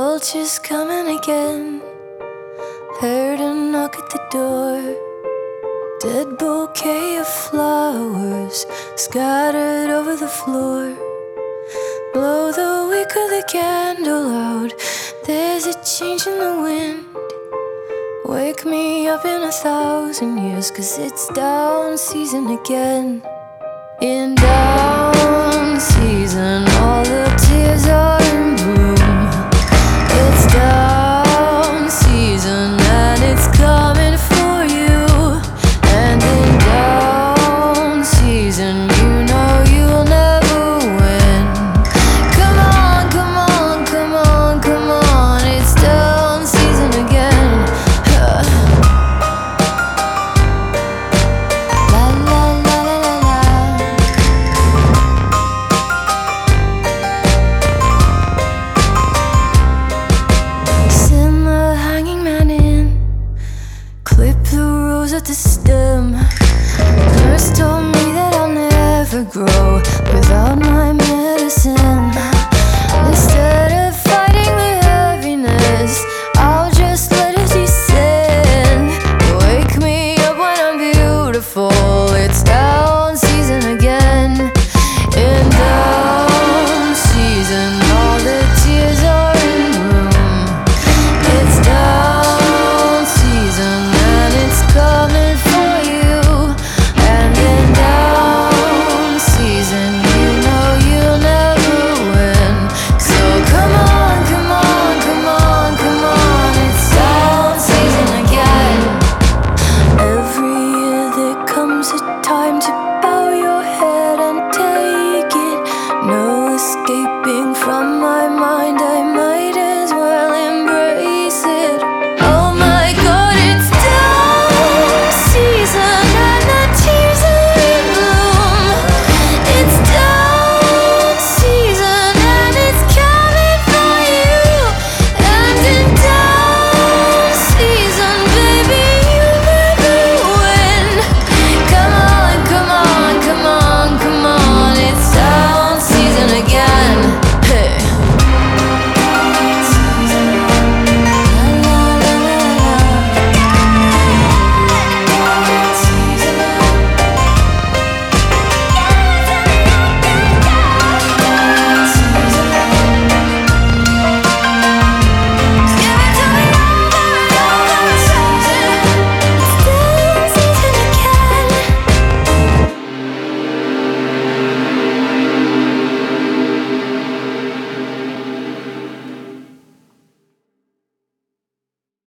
Vultures coming again. Heard a knock at the door. Dead bouquet of flowers scattered over the floor. Blow the wick of the candle out. There's a change in the wind. Wake me up in 1,000 years, 'cause it's down season again. In